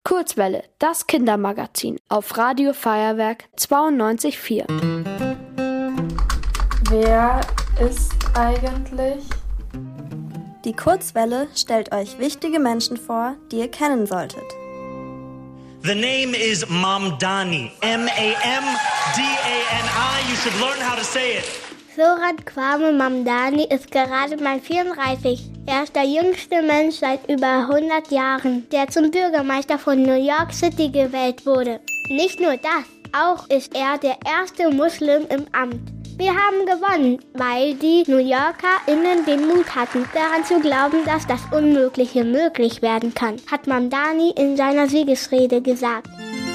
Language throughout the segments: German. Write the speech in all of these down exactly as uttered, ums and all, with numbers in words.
Kurzwelle, das Kindermagazin auf Radio Feuerwerk zweiundneunzig Komma vier. Wer ist eigentlich? Die Kurzwelle stellt euch wichtige Menschen vor, die ihr kennen solltet. The name is Mamdani. M A M D A N I. You should learn how to say it. Zoran Kwame Mamdani ist gerade mal vierunddreißig. Er ist der jüngste Mensch seit über hundert Jahren, der zum Bürgermeister von New York City gewählt wurde. Nicht nur das, auch ist er der erste Muslim im Amt. Wir haben gewonnen, weil die New YorkerInnen den Mut hatten, daran zu glauben, dass das Unmögliche möglich werden kann, hat Mamdani in seiner Siegesrede gesagt.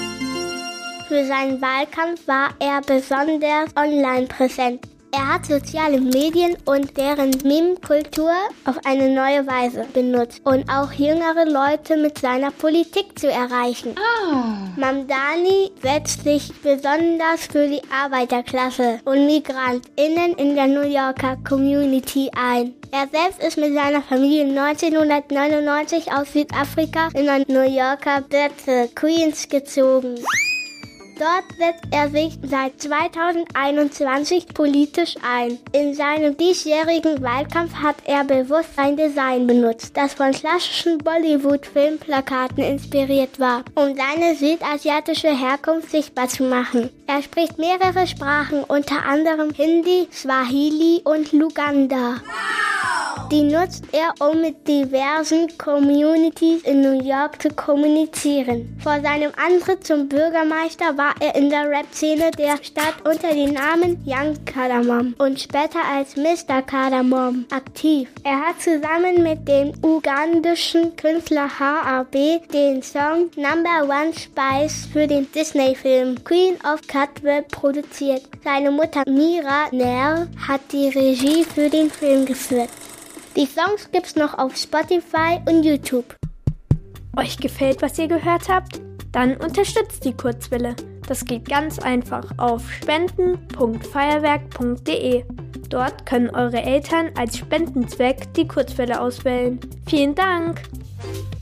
Für seinen Wahlkampf war er besonders online präsent. Er hat soziale Medien und deren Meme-Kultur auf eine neue Weise benutzt, um auch jüngere Leute mit seiner Politik zu erreichen. Oh. Mamdani setzt sich besonders für die Arbeiterklasse und MigrantInnen in der New Yorker Community ein. Er selbst ist mit seiner Familie neunzehnhundertneunundneunzig aus Südafrika in den New Yorker Bezirk Queens gezogen. Dort setzt er sich seit zweitausendeinundzwanzig politisch ein. In seinem diesjährigen Wahlkampf hat er bewusst ein Design benutzt, das von klassischen Bollywood-Filmplakaten inspiriert war, um seine südasiatische Herkunft sichtbar zu machen. Er spricht mehrere Sprachen, unter anderem Hindi, Swahili und Luganda. Die nutzt er, um mit diversen Communities in New York zu kommunizieren. Vor seinem Antritt zum Bürgermeister war er in der Rap-Szene der Stadt unter dem Namen Young Cardamom und später als Mister Cardamom aktiv. Er hat zusammen mit dem ugandischen Künstler H R B den Song Number One Spice für den Disney-Film Queen of Catwell produziert. Seine Mutter Mira Nair hat die Regie für den Film geführt. Die Songs gibt's noch auf Spotify und YouTube. Euch gefällt, was ihr gehört habt? Dann unterstützt die Kurzwelle. Das geht ganz einfach auf spenden punkt feuerwerk punkt de. Dort können eure Eltern als Spendenzweck die Kurzwelle auswählen. Vielen Dank!